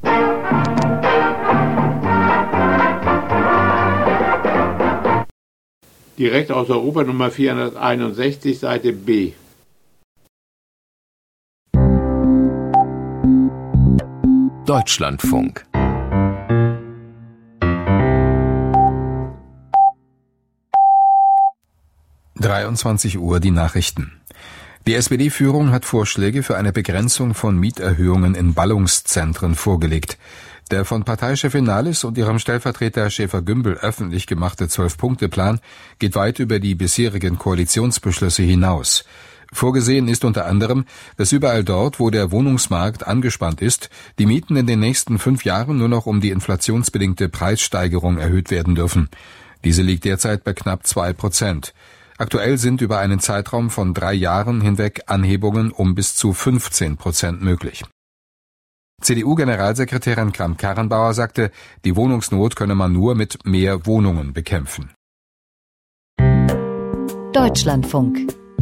Direkt aus Europa Nummer 461, Seite B. Deutschlandfunk. Uhr die Nachrichten. Die SPD-Führung hat Vorschläge für eine Begrenzung von Mieterhöhungen in Ballungszentren vorgelegt. Der von Parteichefin Nahles und ihrem Stellvertreter Schäfer-Gümbel öffentlich gemachte 12-Punkte-Plan geht weit über die bisherigen Koalitionsbeschlüsse hinaus. Vorgesehen ist unter anderem, dass überall dort, wo der Wohnungsmarkt angespannt ist, die Mieten in den nächsten 5 Jahren nur noch um die inflationsbedingte Preissteigerung erhöht werden dürfen. Diese liegt derzeit bei knapp 2%. Aktuell sind über einen Zeitraum von 3 Jahren hinweg Anhebungen um bis zu 15% möglich. CDU-Generalsekretärin Kramp-Karrenbauer sagte, die Wohnungsnot könne man nur mit mehr Wohnungen bekämpfen. Deutschlandfunk.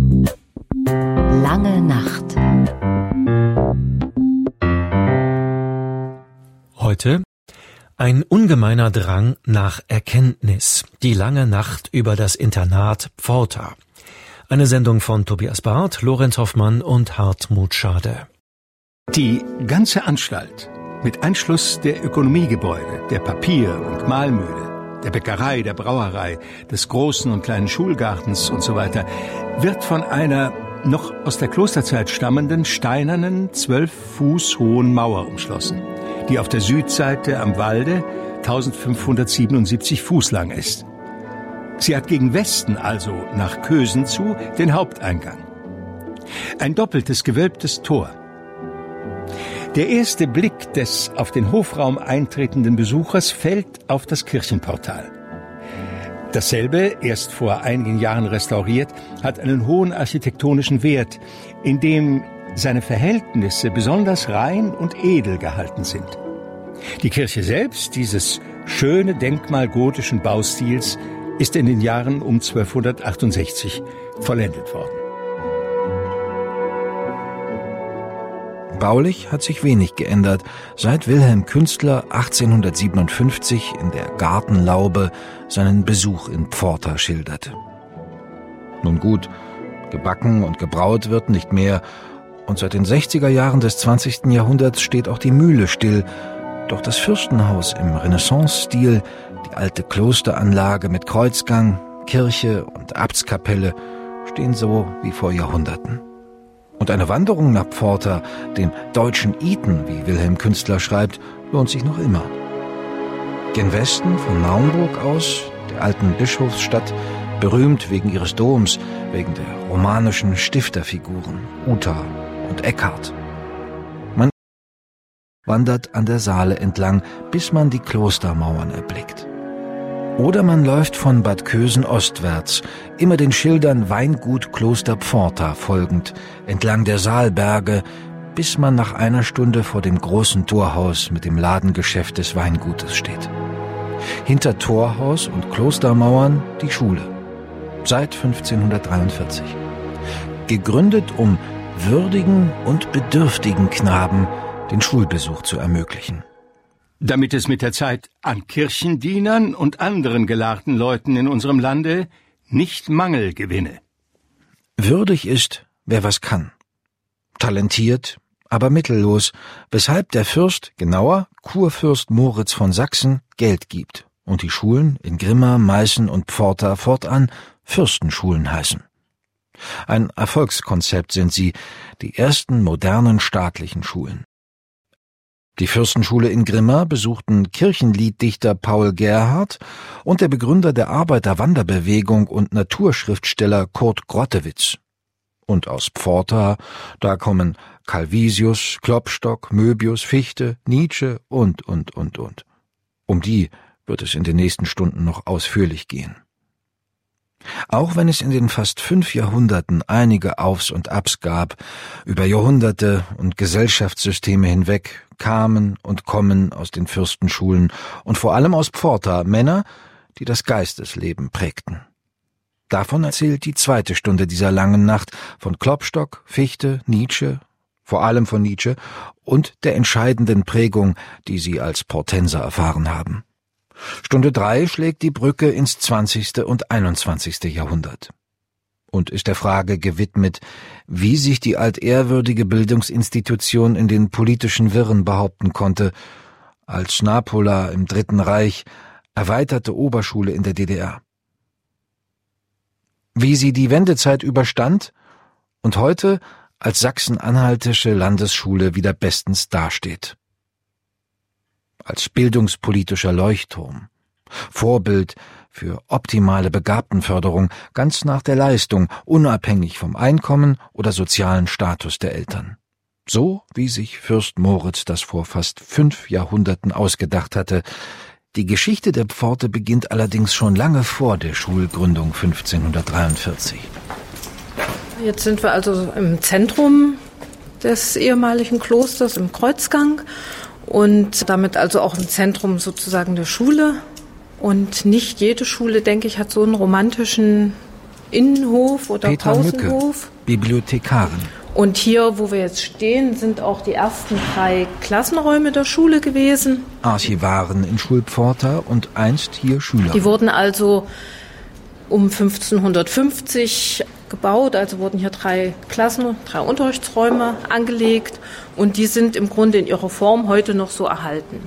Lange Nacht. Heute ein ungemeiner Drang nach Erkenntnis. Die lange Nacht über das Internat Pforta. Eine Sendung von Tobias Barth, Lorenz Hoffmann und Hartmut Schade. Die ganze Anstalt, mit Einschluss der Ökonomiegebäude, der Papier- und Mahlmühle, der Bäckerei, der Brauerei, des großen und kleinen Schulgartens und so weiter, wird von einer noch aus der Klosterzeit stammenden, steinernen, 12 Fuß hohen Mauer umschlossen, die auf der Südseite am Walde 1577 Fuß lang ist. Sie hat gegen Westen, also nach Kösen zu, den Haupteingang. Ein doppeltes gewölbtes Tor. Der erste Blick des auf den Hofraum eintretenden Besuchers fällt auf das Kirchenportal. Dasselbe, erst vor einigen Jahren restauriert, hat einen hohen architektonischen Wert, in dem seine Verhältnisse besonders rein und edel gehalten sind. Die Kirche selbst, dieses schöne Denkmal gotischen Baustils, ist in den Jahren um 1268 vollendet worden. Baulich hat sich wenig geändert, seit Wilhelm Künstler 1857 in der Gartenlaube seinen Besuch in Pforta schilderte. Nun gut, gebacken und gebraut wird nicht mehr, und seit den 60er Jahren des 20. Jahrhunderts steht auch die Mühle still, doch das Fürstenhaus im Renaissance-Stil, die alte Klosteranlage mit Kreuzgang, Kirche und Abtskapelle stehen so wie vor Jahrhunderten. Und eine Wanderung nach Pforta, dem deutschen Eton, wie Wilhelm Künstler schreibt, lohnt sich noch immer. Gen Westen von Naumburg aus, der alten Bischofsstadt, berühmt wegen ihres Doms, wegen der romanischen Stifterfiguren Uta und Eckhard. Man wandert an der Saale entlang, bis man die Klostermauern erblickt. Oder man läuft von Bad Kösen ostwärts, immer den Schildern Weingut Kloster Pforta folgend, entlang der Saalberge, bis man nach einer Stunde vor dem großen Torhaus mit dem Ladengeschäft des Weingutes steht. Hinter Torhaus und Klostermauern die Schule, seit 1543. Gegründet, um würdigen und bedürftigen Knaben den Schulbesuch zu ermöglichen. Damit es mit der Zeit an Kirchendienern und anderen gelahrten Leuten in unserem Lande nicht Mangel gewinne. Würdig ist, wer was kann. Talentiert, aber mittellos, weshalb der Fürst, genauer Kurfürst Moritz von Sachsen, Geld gibt und die Schulen in Grimma, Meißen und Pforta fortan Fürstenschulen heißen. Ein Erfolgskonzept sind sie, die ersten modernen staatlichen Schulen. Die Fürstenschule in Grimma besuchten Kirchenlieddichter Paul Gerhardt und der Begründer der Arbeiterwanderbewegung und Naturschriftsteller Kurt Grottewitz. Und aus Pforta, da kommen Calvisius, Klopstock, Möbius, Fichte, Nietzsche und. Um die wird es in den nächsten Stunden noch ausführlich gehen. Auch wenn es in den fast 5 Jahrhunderten einige Aufs und Abs gab, über Jahrhunderte und Gesellschaftssysteme hinweg kamen und kommen aus den Fürstenschulen und vor allem aus Pforta Männer, die das Geistesleben prägten. Davon erzählt die 2. Stunde dieser langen Nacht von Klopstock, Fichte, Nietzsche vor allem von Nietzsche und der entscheidenden Prägung, die sie als Portenser erfahren haben. Stunde 3 schlägt die Brücke ins 20. und 21. Jahrhundert und ist der Frage gewidmet, wie sich die altehrwürdige Bildungsinstitution in den politischen Wirren behaupten konnte, als Napola im Dritten Reich erweiterte Oberschule in der DDR. Wie sie die Wendezeit überstand und heute als sachsen-anhaltische Landesschule wieder bestens dasteht. Als bildungspolitischer Leuchtturm, Vorbild für optimale Begabtenförderung, ganz nach der Leistung, unabhängig vom Einkommen oder sozialen Status der Eltern. So wie sich Fürst Moritz das vor fast 5 Jahrhunderten ausgedacht hatte. Die Geschichte der Pforte beginnt allerdings schon lange vor der Schulgründung 1543. Jetzt sind wir also im Zentrum des ehemaligen Klosters, im Kreuzgang und damit also auch im Zentrum sozusagen der Schule. Und nicht jede Schule, denke ich, hat so einen romantischen Innenhof oder Petra Pausenhof. Mücke, Bibliothekarin. Und hier, wo wir jetzt stehen, sind auch die ersten 3 Klassenräume der Schule gewesen. Archivaren in Schulpforta und einst hier Schüler. Die wurden also um 1550 gebaut, also wurden hier 3 Klassen, 3 Unterrichtsräume angelegt und die sind im Grunde in ihrer Form heute noch so erhalten.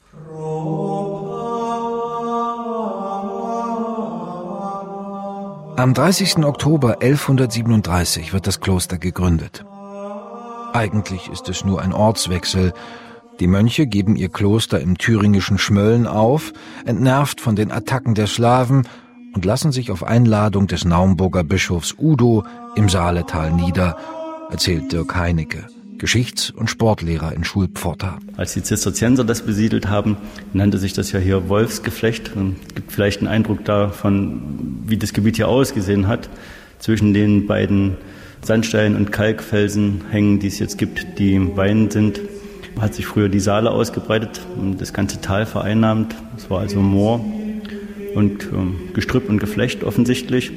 Am 30. Oktober 1137 wird das Kloster gegründet. Eigentlich ist es nur ein Ortswechsel. Die Mönche geben ihr Kloster im thüringischen Schmölln auf, entnervt von den Attacken der Slawen, und lassen sich auf Einladung des Naumburger Bischofs Udo im Saaletal nieder, erzählt Dirk Heinecke, Geschichts- und Sportlehrer in Schulpforta. Als die Zisterzienser das besiedelt haben, nannte sich das ja hier Wolfsgeflecht. Und gibt vielleicht einen Eindruck davon, wie das Gebiet hier ausgesehen hat. Zwischen den beiden Sandstein- und Kalkfelsenhängen, die es jetzt gibt, die Weinen sind, hat sich früher die Saale ausgebreitet und das ganze Tal vereinnahmt. Es war also Moor und Gestrüpp und Geflecht offensichtlich.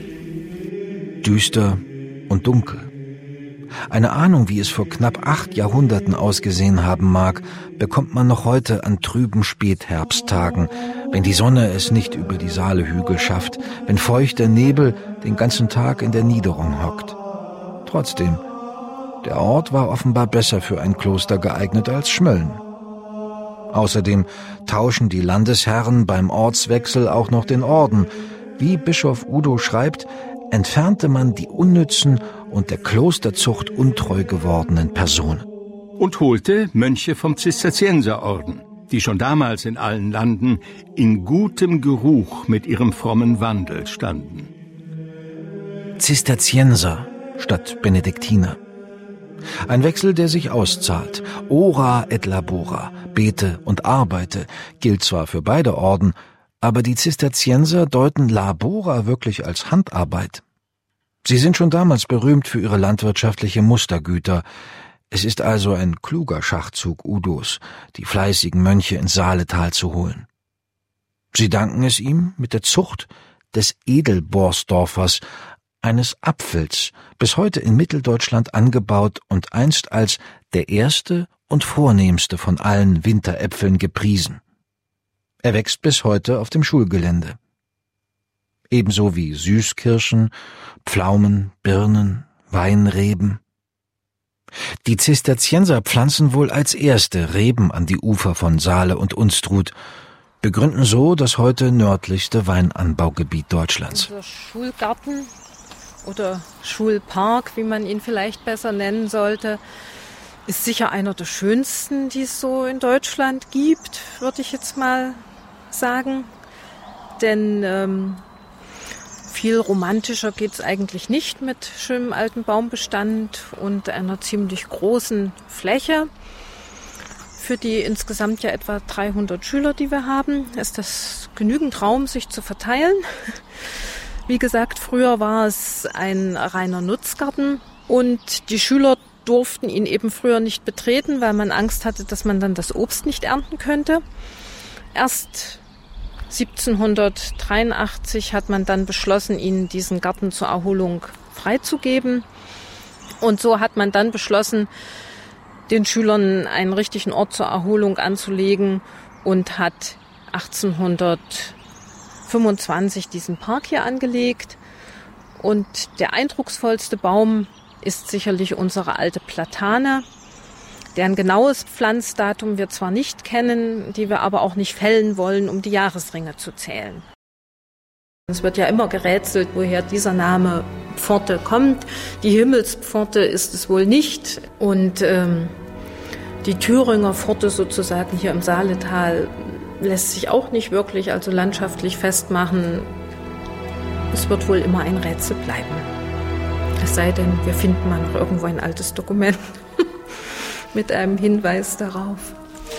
Düster und dunkel. Eine Ahnung, wie es vor knapp 8 Jahrhunderten ausgesehen haben mag, bekommt man noch heute an trüben Spätherbsttagen, wenn die Sonne es nicht über die Saalehügel schafft, wenn feuchter Nebel den ganzen Tag in der Niederung hockt. Trotzdem, der Ort war offenbar besser für ein Kloster geeignet als Schmölln. Außerdem tauschen die Landesherren beim Ortswechsel auch noch den Orden. Wie Bischof Udo schreibt, entfernte man die unnützen und der Klosterzucht untreu gewordenen Personen. Und holte Mönche vom Zisterzienserorden, die schon damals in allen Landen in gutem Geruch mit ihrem frommen Wandel standen. Zisterzienser statt Benediktiner. Ein Wechsel, der sich auszahlt. Ora et labora, bete und arbeite, gilt zwar für beide Orden, aber die Zisterzienser deuten labora wirklich als Handarbeit. Sie sind schon damals berühmt für ihre landwirtschaftliche Mustergüter. Es ist also ein kluger Schachzug Udos, die fleißigen Mönche ins Saaletal zu holen. Sie danken es ihm mit der Zucht des Edelborsdorfers, eines Apfels, bis heute in Mitteldeutschland angebaut und einst als der erste und vornehmste von allen Winteräpfeln gepriesen. Er wächst bis heute auf dem Schulgelände. Ebenso wie Süßkirschen, Pflaumen, Birnen, Weinreben. Die Zisterzienser pflanzen wohl als erste Reben an die Ufer von Saale und Unstrut, begründen so das heute nördlichste Weinanbaugebiet Deutschlands. Unser Schulgarten oder Schulpark, wie man ihn vielleicht besser nennen sollte, ist sicher einer der schönsten, die es so in Deutschland gibt, würde ich jetzt mal sagen. Denn viel romantischer geht es eigentlich nicht mit schönem alten Baumbestand und einer ziemlich großen Fläche. Für die insgesamt ja etwa 300 Schüler, die wir haben, ist das genügend Raum, sich zu verteilen. Wie gesagt, früher war es ein reiner Nutzgarten und die Schüler durften ihn eben früher nicht betreten, weil man Angst hatte, dass man dann das Obst nicht ernten könnte. Erst 1783 hat man dann beschlossen, ihnen diesen Garten zur Erholung freizugeben. Und so hat man dann beschlossen, den Schülern einen richtigen Ort zur Erholung anzulegen und hat 1825 diesen Park hier angelegt. Und der eindrucksvollste Baum ist sicherlich unsere alte Platane, deren genaues Pflanzdatum wir zwar nicht kennen, die wir aber auch nicht fällen wollen, um die Jahresringe zu zählen. Es wird ja immer gerätselt, woher dieser Name Pforte kommt. Die Himmelspforte ist es wohl nicht. Und die Thüringer Pforte sozusagen hier im Saaletal lässt sich auch nicht wirklich also landschaftlich festmachen. Es wird wohl immer ein Rätsel bleiben. Es sei denn, wir finden mal noch irgendwo ein altes Dokument mit einem Hinweis darauf.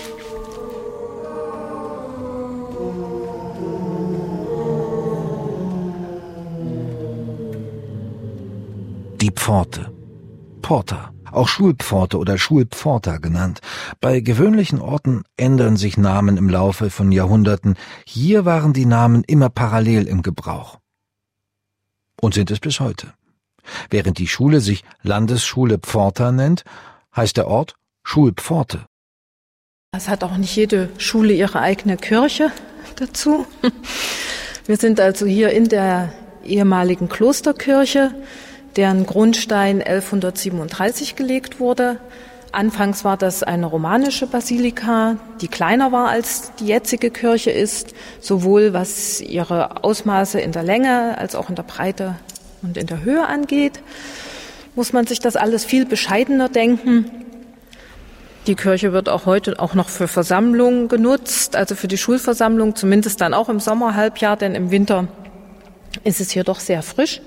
Die Pforte. Porta, auch Schulpforte oder Schulpforta genannt. Bei gewöhnlichen Orten ändern sich Namen im Laufe von Jahrhunderten. Hier waren die Namen immer parallel im Gebrauch. Und sind es bis heute. Während die Schule sich Landesschule Pforta nennt, heißt der Ort Schulpforte. Es hat auch nicht jede Schule ihre eigene Kirche dazu. Wir sind also hier in der ehemaligen Klosterkirche, deren Grundstein 1137 gelegt wurde. Anfangs war das eine romanische Basilika, die kleiner war als die jetzige Kirche ist, sowohl was ihre Ausmaße in der Länge als auch in der Breite und in der Höhe angeht. Muss man sich das alles viel bescheidener denken. Die Kirche wird auch heute auch noch für Versammlungen genutzt, also für die Schulversammlung, zumindest dann auch im Sommerhalbjahr, denn im Winter ist es hier doch sehr frisch.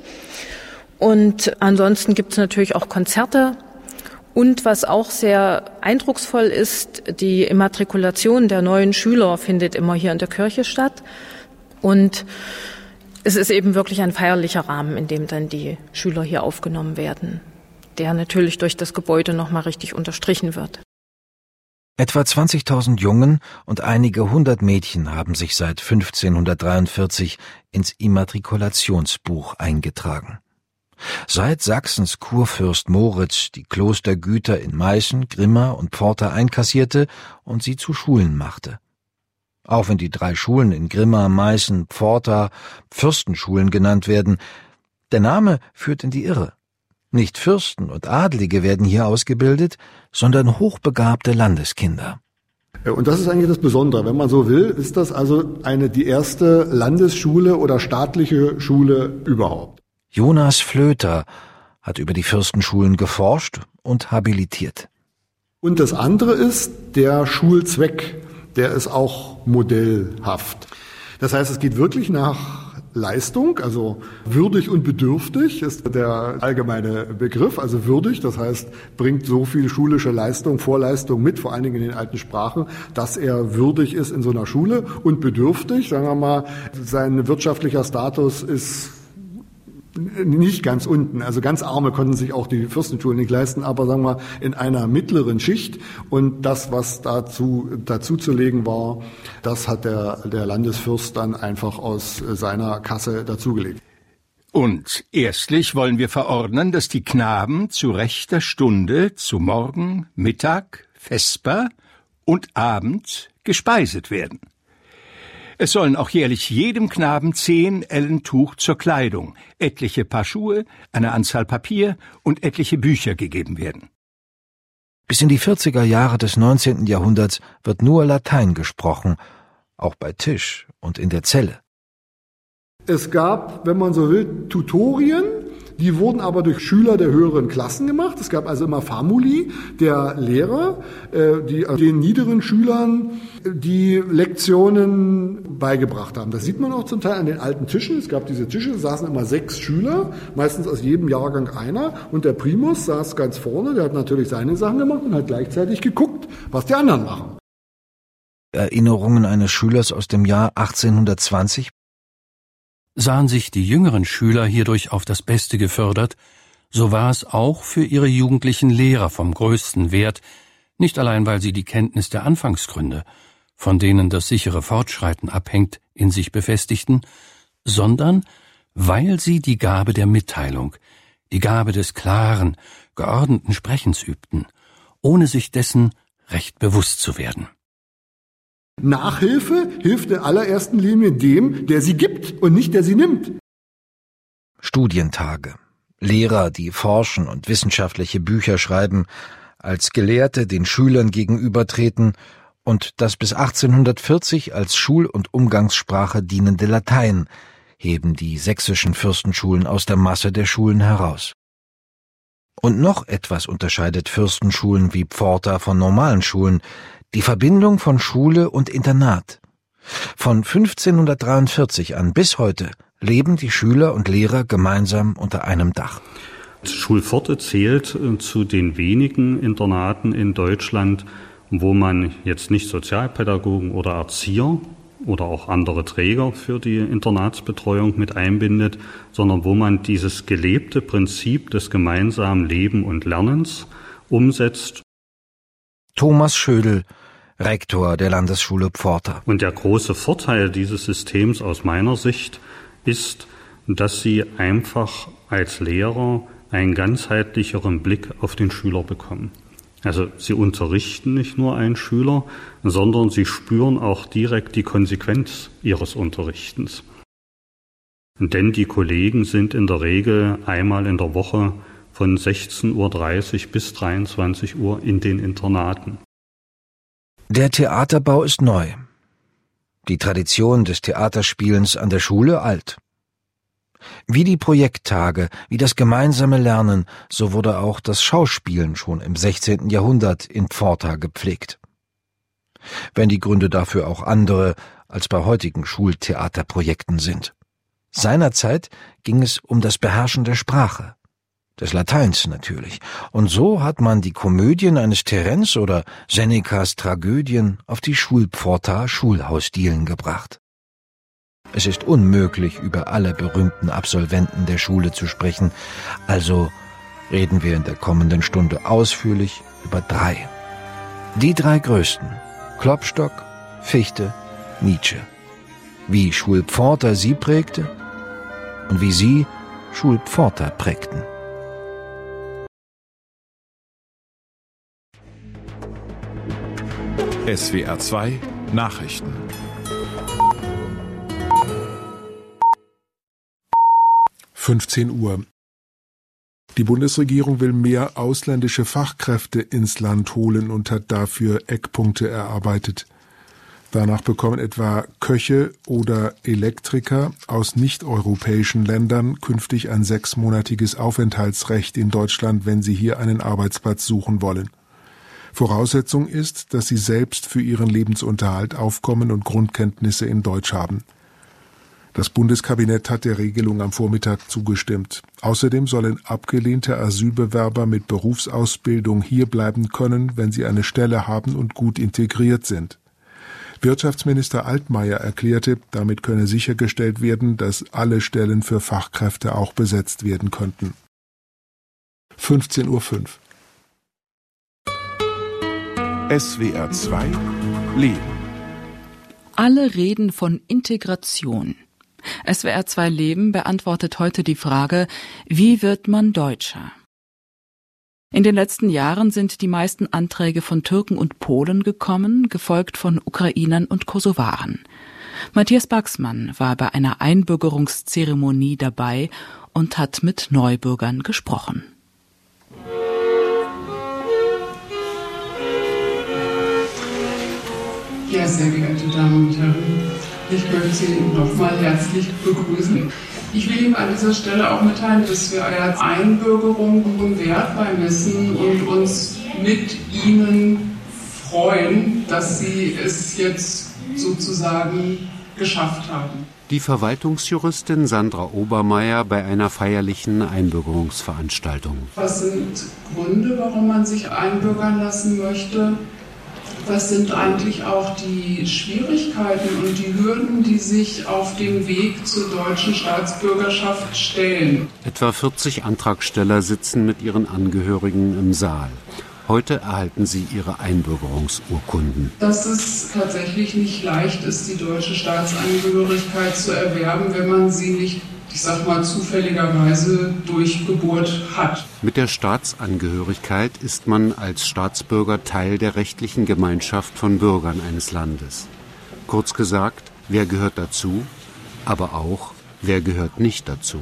Und ansonsten gibt es natürlich auch Konzerte. Und was auch sehr eindrucksvoll ist, die Immatrikulation der neuen Schüler findet immer hier in der Kirche statt. Und es ist eben wirklich ein feierlicher Rahmen, in dem dann die Schüler hier aufgenommen werden, der natürlich durch das Gebäude nochmal richtig unterstrichen wird. Etwa 20.000 Jungen und einige hundert Mädchen haben sich seit 1543 ins Immatrikulationsbuch eingetragen. Seit Sachsens Kurfürst Moritz die Klostergüter in Meißen, Grimma und Pforta einkassierte und sie zu Schulen machte. Auch wenn die 3 Schulen in Grimma, Meißen, Pforta Fürstenschulen genannt werden, der Name führt in die Irre. Nicht Fürsten und Adlige werden hier ausgebildet, sondern hochbegabte Landeskinder. Und das ist eigentlich das Besondere. Wenn man so will, ist das also die erste Landesschule oder staatliche Schule überhaupt. Jonas Flöter hat über die Fürstenschulen geforscht und habilitiert. Und das andere ist der Schulzweck, der ist auch modellhaft. Das heißt, es geht wirklich nach Leistung, also würdig und bedürftig ist der allgemeine Begriff, also würdig, das heißt, bringt so viel schulische Leistung, Vorleistung mit, vor allen Dingen in den alten Sprachen, dass er würdig ist in so einer Schule, und bedürftig, sagen wir mal, sein wirtschaftlicher Status ist nicht ganz unten, also ganz Arme konnten sich auch die Fürstenschulen nicht leisten, aber sagen wir in einer mittleren Schicht, und das, was dazu zu legen war, das hat der Landesfürst dann einfach aus seiner Kasse dazugelegt. Und erstlich wollen wir verordnen, dass die Knaben zu rechter Stunde zu Morgen, Mittag, Vesper und Abend gespeiset werden. Es sollen auch jährlich jedem Knaben 10 Ellen Tuch zur Kleidung, etliche Paar Schuhe, eine Anzahl Papier und etliche Bücher gegeben werden. Bis in die 40er Jahre des 19. Jahrhunderts wird nur Latein gesprochen, auch bei Tisch und in der Zelle. Es gab, wenn man so will, Tutorien, die wurden aber durch Schüler der höheren Klassen gemacht. Es gab also immer Famuli, der Lehrer, die den niederen Schülern die Lektionen beigebracht haben. Das sieht man auch zum Teil an den alten Tischen. Es gab diese Tische, da saßen immer 6 Schüler, meistens aus jedem Jahrgang einer. Und der Primus saß ganz vorne, der hat natürlich seine Sachen gemacht und hat gleichzeitig geguckt, was die anderen machen. Erinnerungen eines Schülers aus dem Jahr 1820. Sahen sich die jüngeren Schüler hierdurch auf das Beste gefördert, so war es auch für ihre jugendlichen Lehrer vom größten Wert, nicht allein weil sie die Kenntnis der Anfangsgründe, von denen das sichere Fortschreiten abhängt, in sich befestigten, sondern weil sie die Gabe der Mitteilung, die Gabe des klaren, geordneten Sprechens übten ohne sich dessen recht bewusst zu werden. Nachhilfe hilft in allererster Linie dem, der sie gibt und nicht der sie nimmt. Studientage, Lehrer, die forschen und wissenschaftliche Bücher schreiben, als Gelehrte den Schülern gegenübertreten und das bis 1840 als Schul- und Umgangssprache dienende Latein heben die sächsischen Fürstenschulen aus der Masse der Schulen heraus. Und noch etwas unterscheidet Fürstenschulen wie Pforta von normalen Schulen: die Verbindung von Schule und Internat. Von 1543 an bis heute leben die Schüler und Lehrer gemeinsam unter einem Dach. Schulpforte zählt zu den wenigen Internaten in Deutschland, wo man jetzt nicht Sozialpädagogen oder Erzieher oder auch andere Träger für die Internatsbetreuung mit einbindet, sondern wo man dieses gelebte Prinzip des gemeinsamen Leben und Lernens umsetzt. Thomas Schödel, Rektor der Landesschule Pforta. Und der große Vorteil dieses Systems aus meiner Sicht ist, dass Sie einfach als Lehrer einen ganzheitlicheren Blick auf den Schüler bekommen. Also Sie unterrichten nicht nur einen Schüler, sondern Sie spüren auch direkt die Konsequenz Ihres Unterrichtens. Denn die Kollegen sind in der Regel einmal in der Woche von 16:30 Uhr bis 23 Uhr in den Internaten. Der Theaterbau ist neu. Die Tradition des Theaterspielens an der Schule alt. Wie die Projekttage, wie das gemeinsame Lernen, so wurde auch das Schauspielen schon im 16. Jahrhundert in Pforta gepflegt. Wenn die Gründe dafür auch andere als bei heutigen Schultheaterprojekten sind. Seinerzeit ging es um das Beherrschen der Sprache, des Lateins natürlich, und so hat man die Komödien eines Terenz oder Senecas Tragödien auf die Schulpforta Schulhausdielen gebracht. Es ist unmöglich, über alle berühmten Absolventen der Schule zu sprechen, also reden wir in der kommenden Stunde ausführlich über 3. Die 3 größten: Klopstock, Fichte, Nietzsche. Wie Schulpforta sie prägte und wie sie Schulpforta prägten. SWR 2 Nachrichten. Uhr. Die Bundesregierung will mehr ausländische Fachkräfte ins Land holen und hat dafür Eckpunkte erarbeitet. Danach bekommen etwa Köche oder Elektriker aus nicht-europäischen Ländern künftig ein 6-monatiges Aufenthaltsrecht in Deutschland, wenn sie hier einen Arbeitsplatz suchen wollen. Voraussetzung ist, dass sie selbst für ihren Lebensunterhalt aufkommen und Grundkenntnisse in Deutsch haben. Das Bundeskabinett hat der Regelung am Vormittag zugestimmt. Außerdem sollen abgelehnte Asylbewerber mit Berufsausbildung hier bleiben können, wenn sie eine Stelle haben und gut integriert sind. Wirtschaftsminister Altmaier erklärte, damit könne sichergestellt werden, dass alle Stellen für Fachkräfte auch besetzt werden könnten. 15:05 Uhr. SWR 2 Leben. Alle reden von Integration. SWR 2 Leben beantwortet heute die Frage: Wie wird man Deutscher? In den letzten Jahren sind die meisten Anträge von Türken und Polen gekommen, gefolgt von Ukrainern und Kosovaren. Matthias Baxmann war bei einer Einbürgerungszeremonie dabei und hat mit Neubürgern gesprochen. Ja, sehr geehrte Damen und Herren, ich möchte Sie nochmal herzlich begrüßen. Ich will Ihnen an dieser Stelle auch mitteilen, dass wir einer Einbürgerung hohen Wert beimessen und uns mit Ihnen freuen, dass Sie es jetzt sozusagen geschafft haben. Die Verwaltungsjuristin Sandra Obermeier bei einer feierlichen Einbürgerungsveranstaltung. Was sind Gründe, warum man sich einbürgern lassen möchte? Was sind eigentlich auch die Schwierigkeiten und die Hürden, die sich auf dem Weg zur deutschen Staatsbürgerschaft stellen? Etwa 40 Antragsteller sitzen mit ihren Angehörigen im Saal. Heute erhalten sie ihre Einbürgerungsurkunden. Dass es tatsächlich nicht leicht ist, die deutsche Staatsangehörigkeit zu erwerben, wenn man sie nicht ich sag mal, zufälligerweise durch Geburt hat. Mit der Staatsangehörigkeit ist man als Staatsbürger Teil der rechtlichen Gemeinschaft von Bürgern eines Landes. Kurz gesagt, wer gehört dazu, aber auch, wer gehört nicht dazu.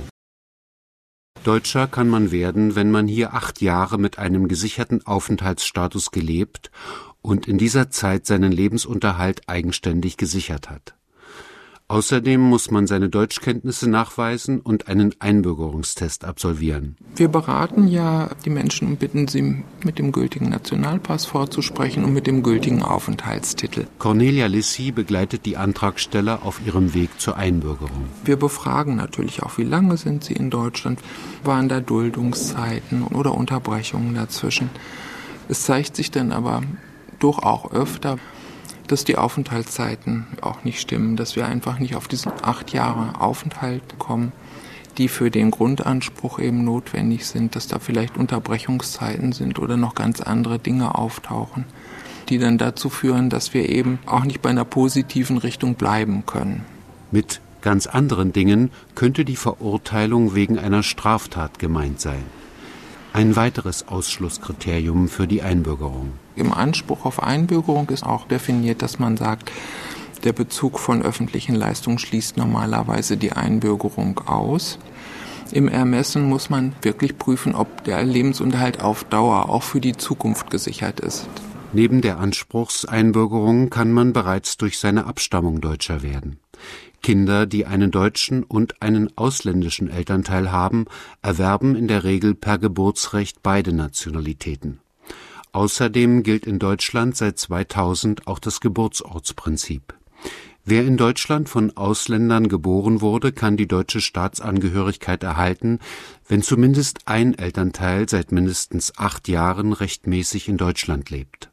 Deutscher kann man werden, wenn man hier 8 Jahre mit einem gesicherten Aufenthaltsstatus gelebt und in dieser Zeit seinen Lebensunterhalt eigenständig gesichert hat. Außerdem muss man seine Deutschkenntnisse nachweisen und einen Einbürgerungstest absolvieren. Wir beraten ja die Menschen und bitten sie, mit dem gültigen Nationalpass vorzusprechen und mit dem gültigen Aufenthaltstitel. Cornelia Lissi begleitet die Antragsteller auf ihrem Weg zur Einbürgerung. Wir befragen natürlich auch, wie lange sind sie in Deutschland, waren da Duldungszeiten oder Unterbrechungen dazwischen. Es zeigt sich dann aber doch auch öfter, dass die Aufenthaltszeiten auch nicht stimmen, dass wir einfach nicht auf diesen 8 Jahre Aufenthalt kommen, die für den Grundanspruch eben notwendig sind, dass da vielleicht Unterbrechungszeiten sind oder noch ganz andere Dinge auftauchen, die dann dazu führen, dass wir eben auch nicht bei einer positiven Richtung bleiben können. Mit ganz anderen Dingen könnte die Verurteilung wegen einer Straftat gemeint sein. Ein weiteres Ausschlusskriterium für die Einbürgerung. Im Anspruch auf Einbürgerung ist auch definiert, dass man sagt, der Bezug von öffentlichen Leistungen schließt normalerweise die Einbürgerung aus. Im Ermessen muss man wirklich prüfen, ob der Lebensunterhalt auf Dauer auch für die Zukunft gesichert ist. Neben der Anspruchseinbürgerung kann man bereits durch seine Abstammung Deutscher werden. Kinder, die einen deutschen und einen ausländischen Elternteil haben, erwerben in der Regel per Geburtsrecht beide Nationalitäten. Außerdem gilt in Deutschland seit 2000 auch das Geburtsortsprinzip. Wer in Deutschland von Ausländern geboren wurde, kann die deutsche Staatsangehörigkeit erhalten, wenn zumindest ein Elternteil seit mindestens 8 Jahren rechtmäßig in Deutschland lebt.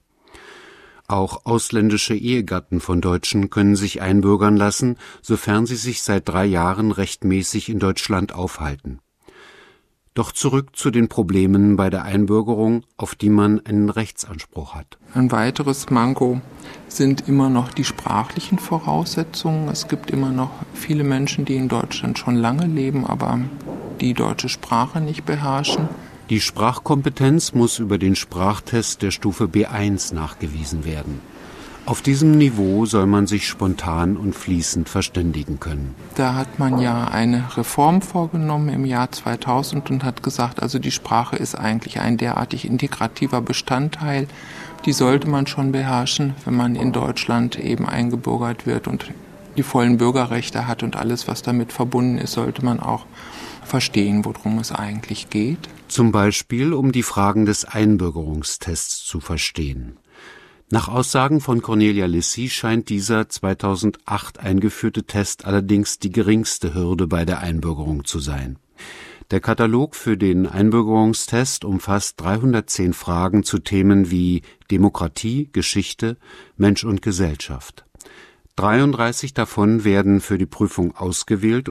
Auch ausländische Ehegatten von Deutschen können sich einbürgern lassen, sofern sie sich seit 3 Jahren rechtmäßig in Deutschland aufhalten. Doch zurück zu den Problemen bei der Einbürgerung, auf die man einen Rechtsanspruch hat. Ein weiteres Manko sind immer noch die sprachlichen Voraussetzungen. Es gibt immer noch viele Menschen, die in Deutschland schon lange leben, aber die deutsche Sprache nicht beherrschen. Die Sprachkompetenz muss über den Sprachtest der Stufe B1 nachgewiesen werden. Auf diesem Niveau soll man sich spontan und fließend verständigen können. Da hat man ja eine Reform vorgenommen im Jahr 2000 und hat gesagt, also die Sprache ist eigentlich ein derartig integrativer Bestandteil. Die sollte man schon beherrschen, wenn man in Deutschland eben eingebürgert wird und die vollen Bürgerrechte hat und alles, was damit verbunden ist, sollte man auch verstehen, worum es eigentlich geht. Zum Beispiel, um die Fragen des Einbürgerungstests zu verstehen. Nach Aussagen von Cornelia Lissi scheint dieser 2008 eingeführte Test allerdings die geringste Hürde bei der Einbürgerung zu sein. Der Katalog für den Einbürgerungstest umfasst 310 Fragen zu Themen wie Demokratie, Geschichte, Mensch und Gesellschaft. 33 davon werden für die Prüfung ausgewählt.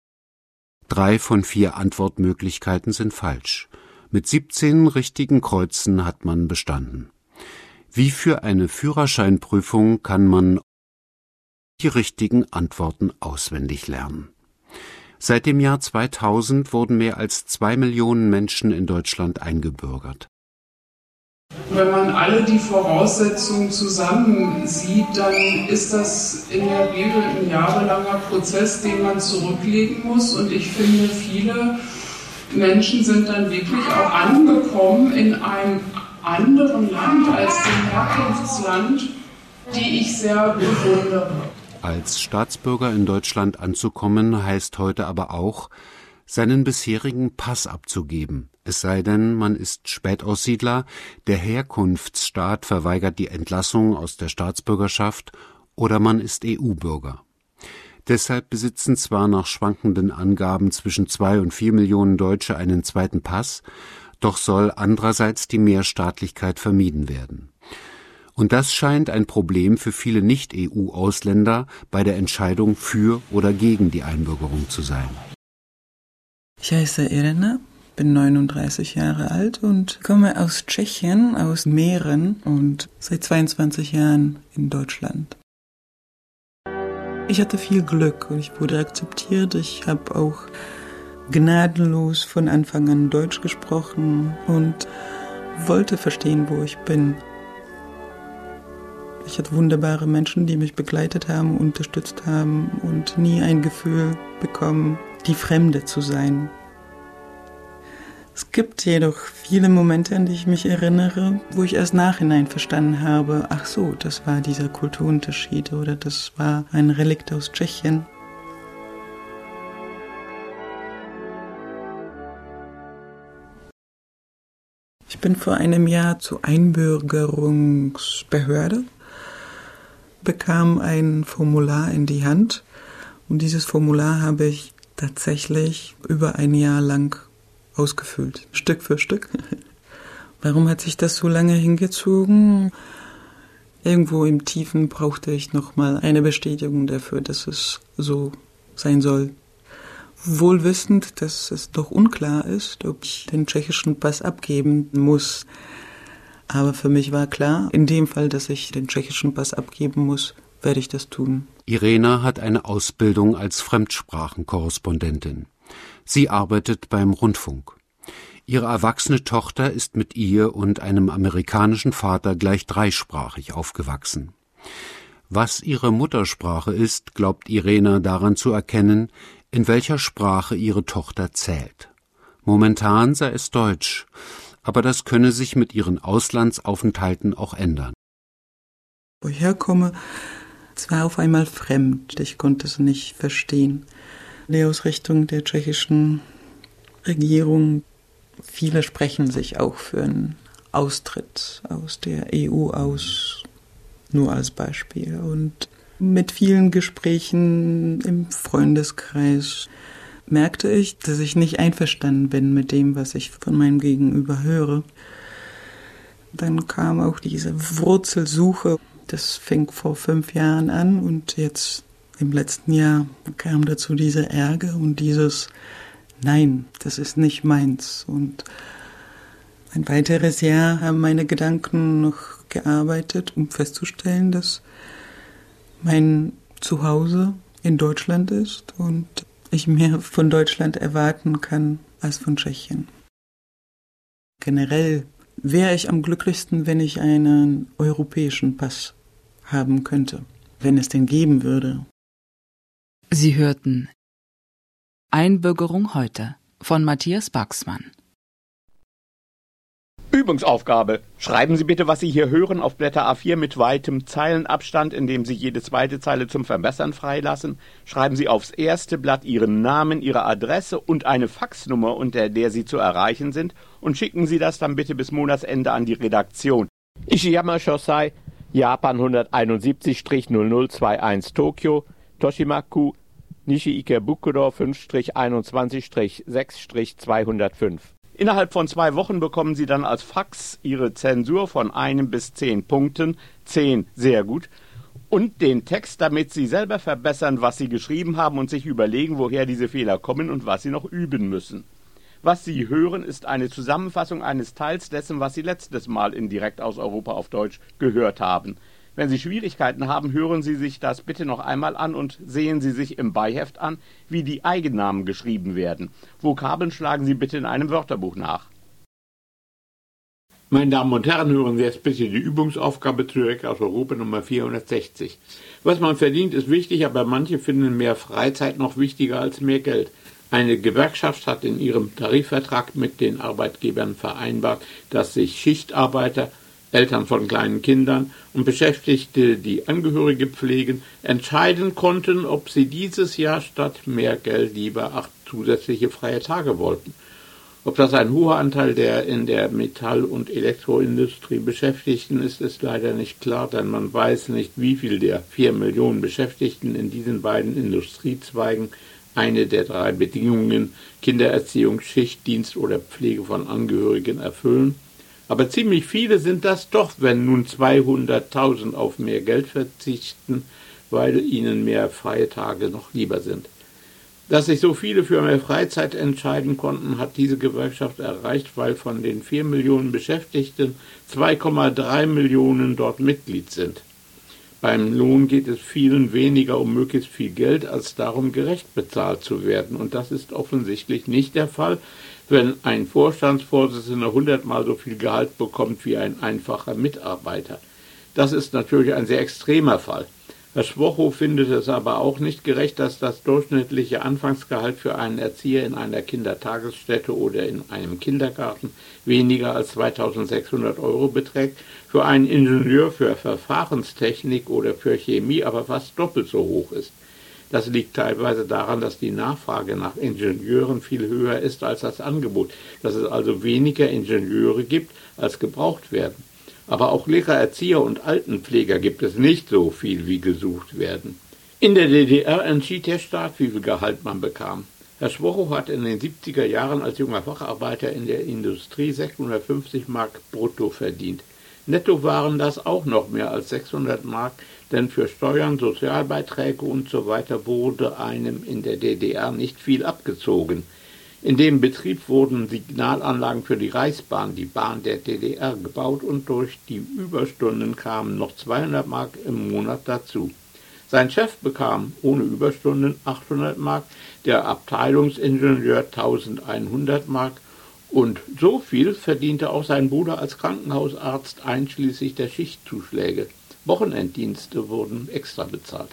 3 von 4 Antwortmöglichkeiten sind falsch. Mit 17 richtigen Kreuzen hat man bestanden. Wie für eine Führerscheinprüfung kann man die richtigen Antworten auswendig lernen. Seit dem Jahr 2000 wurden mehr als 2 Millionen Menschen in Deutschland eingebürgert. Wenn man alle die Voraussetzungen zusammen sieht, dann ist das in der Regel ein jahrelanger Prozess, den man zurücklegen muss. Und ich finde, viele Menschen sind dann wirklich auch angekommen in einem anderen Land als dem Herkunftsland, die ich sehr bewundere. Als Staatsbürger in Deutschland anzukommen, heißt heute aber auch, seinen bisherigen Pass abzugeben. Es sei denn, man ist Spätaussiedler, der Herkunftsstaat verweigert die Entlassung aus der Staatsbürgerschaft oder man ist EU-Bürger. Deshalb besitzen zwar nach schwankenden Angaben zwischen 2 und 4 Millionen Deutsche einen zweiten Pass, doch soll andererseits die Mehrstaatlichkeit vermieden werden. Und das scheint ein Problem für viele Nicht-EU-Ausländer bei der Entscheidung für oder gegen die Einbürgerung zu sein. Ich heiße Irena, bin 39 Jahre alt und komme aus Tschechien, aus Mähren und seit 22 Jahren in Deutschland. Ich hatte viel Glück und ich wurde akzeptiert. Ich habe auch gnadenlos von Anfang an Deutsch gesprochen und wollte verstehen, wo ich bin. Ich hatte wunderbare Menschen, die mich begleitet haben, unterstützt haben und nie ein Gefühl bekommen, die Fremde zu sein. Es gibt jedoch viele Momente, an die ich mich erinnere, wo ich erst nachhinein verstanden habe, ach so, das war dieser Kulturunterschied oder das war ein Relikt aus Tschechien. Ich bin vor einem Jahr zur Einbürgerungsbehörde, bekam ein Formular in die Hand und dieses Formular habe ich tatsächlich über ein Jahr lang ausgefüllt, Stück für Stück. Warum hat sich das so lange hingezogen? Irgendwo im Tiefen brauchte ich nochmal eine Bestätigung dafür, dass es so sein soll. Wohl wissend, dass es doch unklar ist, ob ich den tschechischen Pass abgeben muss. Aber für mich war klar, in dem Fall, dass ich den tschechischen Pass abgeben muss, werde ich das tun. Irena hat eine Ausbildung als Fremdsprachenkorrespondentin. Sie arbeitet beim Rundfunk. Ihre erwachsene Tochter ist mit ihr und einem amerikanischen Vater gleich dreisprachig aufgewachsen. Was ihre Muttersprache ist, glaubt Irena daran zu erkennen, in welcher Sprache ihre Tochter zählt. Momentan sei es Deutsch, aber das könne sich mit ihren Auslandsaufenthalten auch ändern. Wo ich herkomme, es war auf einmal fremd. Ich konnte es nicht verstehen. Die Ausrichtung der tschechischen Regierung, viele sprechen sich auch für einen Austritt aus der EU aus, nur als Beispiel. Und mit vielen Gesprächen im Freundeskreis merkte ich, dass ich nicht einverstanden bin mit dem, was ich von meinem Gegenüber höre. Dann kam auch diese Wurzelsuche. Das fing vor 5 Jahren an und jetzt im letzten Jahr kam dazu dieser Ärger und dieses Nein, das ist nicht meins. Und ein weiteres Jahr haben meine Gedanken noch gearbeitet, um festzustellen, dass mein Zuhause in Deutschland ist und ich mehr von Deutschland erwarten kann als von Tschechien. Generell wäre ich am glücklichsten, wenn ich einen europäischen Pass haben könnte, wenn es den geben würde. Sie hörten Einbürgerung heute von Matthias Baxmann. Übungsaufgabe. Schreiben Sie bitte, was Sie hier hören, auf Blätter A4 mit weitem Zeilenabstand, indem Sie jede zweite Zeile zum Verbessern freilassen. Schreiben Sie aufs erste Blatt Ihren Namen, Ihre Adresse und eine Faxnummer, unter der Sie zu erreichen sind, und schicken Sie das dann bitte bis Monatsende an die Redaktion. Ishiyama Shosai, Japan 171-0021 Tokio, Toshimaku, Nishi Ikebukuro 5-21-6-205. Innerhalb von 2 Wochen bekommen Sie dann als Fax Ihre Zensur von 1 bis 10 Punkten, 10 sehr gut, und den Text, damit Sie selber verbessern, was Sie geschrieben haben und sich überlegen, woher diese Fehler kommen und was Sie noch üben müssen. Was Sie hören, ist eine Zusammenfassung eines Teils dessen, was Sie letztes Mal in Direkt aus Europa auf Deutsch gehört haben. Wenn Sie Schwierigkeiten haben, hören Sie sich das bitte noch einmal an und sehen Sie sich im Beiheft an, wie die Eigennamen geschrieben werden. Vokabeln schlagen Sie bitte in einem Wörterbuch nach. Meine Damen und Herren, hören Sie jetzt bitte die Übungsaufgabe Direkt aus Europa Nummer 460. Was man verdient, ist wichtig, aber manche finden mehr Freizeit noch wichtiger als mehr Geld. Eine Gewerkschaft hat in ihrem Tarifvertrag mit den Arbeitgebern vereinbart, dass sich Schichtarbeiter, Eltern von kleinen Kindern und Beschäftigte, die Angehörige pflegen, entscheiden konnten, ob sie dieses Jahr statt mehr Geld lieber 8 zusätzliche freie Tage wollten. Ob das ein hoher Anteil der in der Metall- und Elektroindustrie Beschäftigten ist, ist leider nicht klar, denn man weiß nicht, wie viel der 4 Millionen Beschäftigten in diesen beiden Industriezweigen eine der 3 Bedingungen Kindererziehung, Schichtdienst oder Pflege von Angehörigen erfüllen. Aber ziemlich viele sind das doch, wenn nun 200.000 auf mehr Geld verzichten, weil ihnen mehr freie Tage noch lieber sind. Dass sich so viele für mehr Freizeit entscheiden konnten, hat diese Gewerkschaft erreicht, weil von den 4 Millionen Beschäftigten 2,3 Millionen dort Mitglied sind. Beim Lohn geht es vielen weniger um möglichst viel Geld, als darum, gerecht bezahlt zu werden. Und das ist offensichtlich nicht der Fall, wenn ein Vorstandsvorsitzender 100-mal so viel Gehalt bekommt wie ein einfacher Mitarbeiter. Das ist natürlich ein sehr extremer Fall. Herr Schwochow findet es aber auch nicht gerecht, dass das durchschnittliche Anfangsgehalt für einen Erzieher in einer Kindertagesstätte oder in einem Kindergarten weniger als 2.600 € beträgt, für einen Ingenieur für Verfahrenstechnik oder für Chemie aber fast doppelt so hoch ist. Das liegt teilweise daran, dass die Nachfrage nach Ingenieuren viel höher ist als das Angebot, dass es also weniger Ingenieure gibt, als gebraucht werden. Aber auch Lehrer, Erzieher und Altenpfleger gibt es nicht so viel, wie gesucht werden. In der DDR entschied der Staat, wie viel Gehalt man bekam. Herr Schwochow hat in den 70er Jahren als junger Facharbeiter in der Industrie 650 Mark brutto verdient. Netto waren das auch noch mehr als 600 Mark, denn für Steuern, Sozialbeiträge und so weiter wurde einem in der DDR nicht viel abgezogen. In dem Betrieb wurden Signalanlagen für die Reichsbahn, die Bahn der DDR, gebaut und durch die Überstunden kamen noch 200 Mark im Monat dazu. Sein Chef bekam ohne Überstunden 800 Mark, der Abteilungsingenieur 1100 Mark und so viel verdiente auch sein Bruder als Krankenhausarzt einschließlich der Schichtzuschläge. Wochenenddienste wurden extra bezahlt.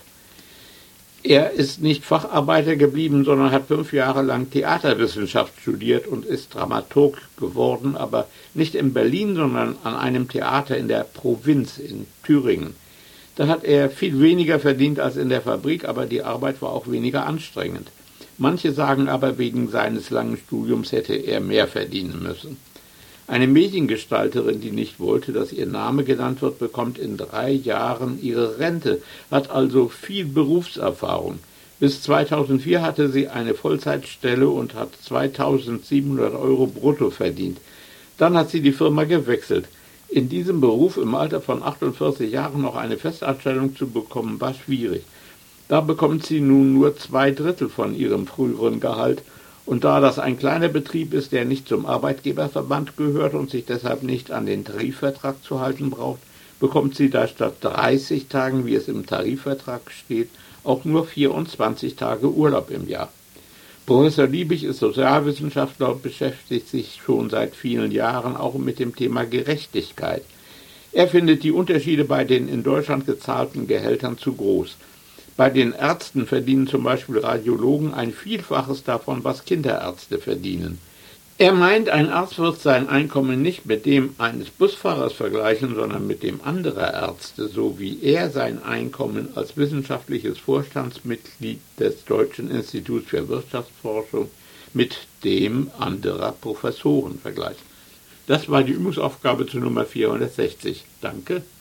Er ist nicht Facharbeiter geblieben, sondern hat 5 Jahre lang Theaterwissenschaft studiert und ist Dramaturg geworden, aber nicht in Berlin, sondern an einem Theater in der Provinz in Thüringen. Da hat er viel weniger verdient als in der Fabrik, aber die Arbeit war auch weniger anstrengend. Manche sagen aber, wegen seines langen Studiums hätte er mehr verdienen müssen. Eine Mediengestalterin, die nicht wollte, dass ihr Name genannt wird, bekommt in 3 Jahren ihre Rente, hat also viel Berufserfahrung. Bis 2004 hatte sie eine Vollzeitstelle und hat 2.700 € brutto verdient. Dann hat sie die Firma gewechselt. In diesem Beruf im Alter von 48 Jahren noch eine Festanstellung zu bekommen, war schwierig. Da bekommt sie nun nur 2/3 von ihrem früheren Gehalt. Und da das ein kleiner Betrieb ist, der nicht zum Arbeitgeberverband gehört und sich deshalb nicht an den Tarifvertrag zu halten braucht, bekommt sie da statt 30 Tagen, wie es im Tarifvertrag steht, auch nur 24 Tage Urlaub im Jahr. Professor Liebig ist Sozialwissenschaftler und beschäftigt sich schon seit vielen Jahren auch mit dem Thema Gerechtigkeit. Er findet die Unterschiede bei den in Deutschland gezahlten Gehältern zu groß. Bei den Ärzten verdienen zum Beispiel Radiologen ein Vielfaches davon, was Kinderärzte verdienen. Er meint, ein Arzt wird sein Einkommen nicht mit dem eines Busfahrers vergleichen, sondern mit dem anderer Ärzte, so wie er sein Einkommen als wissenschaftliches Vorstandsmitglied des Deutschen Instituts für Wirtschaftsforschung mit dem anderer Professoren vergleicht. Das war die Übungsaufgabe zu Nummer 460. Danke.